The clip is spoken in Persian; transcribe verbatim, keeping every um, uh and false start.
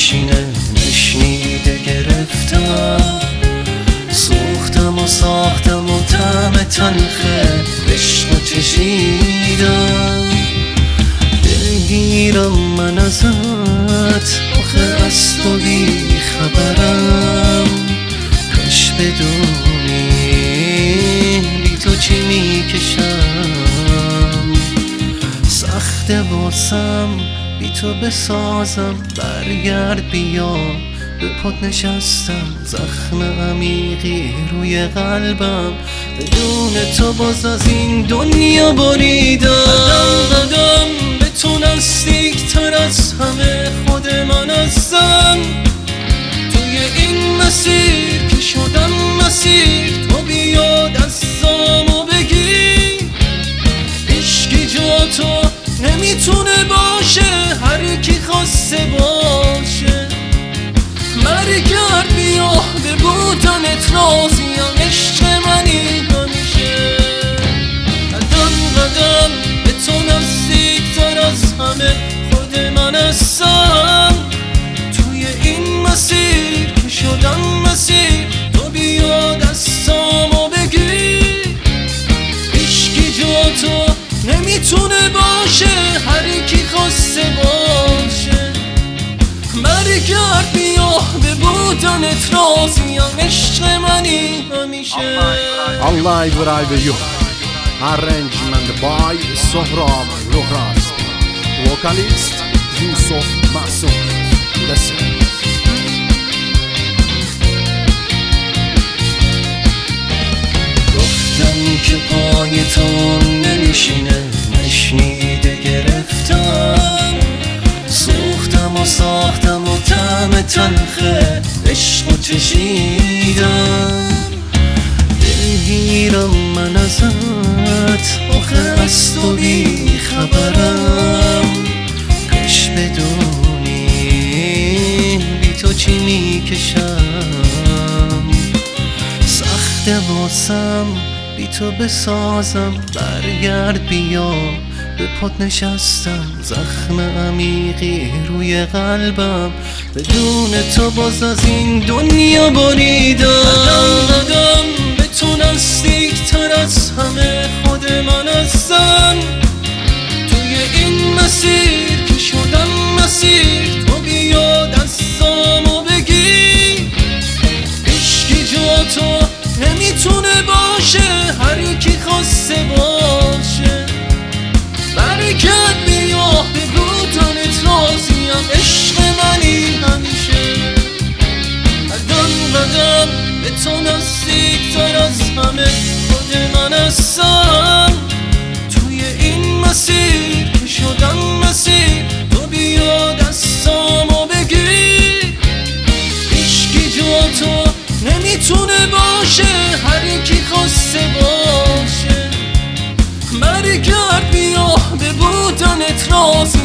نشینه نشنیده گرفتم، سوختم و ساختم و طعم تلخه عشق رو چشیدم. دلگیرم من ازت، آخه از تو بی خبرم، کاش بدونی بی تو چی میکشم. سخته واسم بی تو بسازم، برگرد بیا به پات نشستم. زخم عمیقی روی قلبم، بدون تو باز از این دنیا بریدم. قدم قدم به تو نزدیک تر از همه خود من هستم. توی این مسیر که شدم مسیر، تو بیا دستامو بگیر. عشقی جا تو نمیتونه باشه، هر کی خواسته باشه. برگرد بیا به بودنت راضیم، عشق منی همیشه. قدم قدم به تو نزدیک تر از همه خود من هستم. توی این مسیر که شدم مسیر، تو بیا دستامو بگیر. عشقی جا تو نمیتونه باشه، هر کی خواسته باشه. برگرد بیا به بودنت راضیم، عشق منی همیشه. Allah Ibrahim you. Arrangement by Sohram Rohras. Vocalist Yusuf Masum. Listen. گفتم که پای تو ننشینه نشنیده گرفتم، سوختم و ساختم و طعم تلخه عشق رو چشیدم. دلگیرم من ازت، آخه از تو بی خبرم، کاش بدونی بی تو چی میکشم. سخته واسم بی تو بسازم، برگرد بیا به پات نشستم. زخم عمیقی روی قلبم، بدون تو باز از این دنیا بریدم. قدم قدم به تو نزدیک تر از همه خود من هستم. توی این مسیر که شدم مسیر، تو بیا دستامو بگیر. عشقی جا تو نمیتونه باشه، هر کی خواسته باشه. برگرد بیا به بودنت راضیم، عشق منی همیشه. قدم قدم به تو نزدیک تر از همه خود من هستم. توی این مسیر که شدم مسیر، تو بیا دستامو بگیر. عشقی جا تو نمیتونه باشه، هر کی خواسته باشه. برگرد بیا به بودنت راضیم.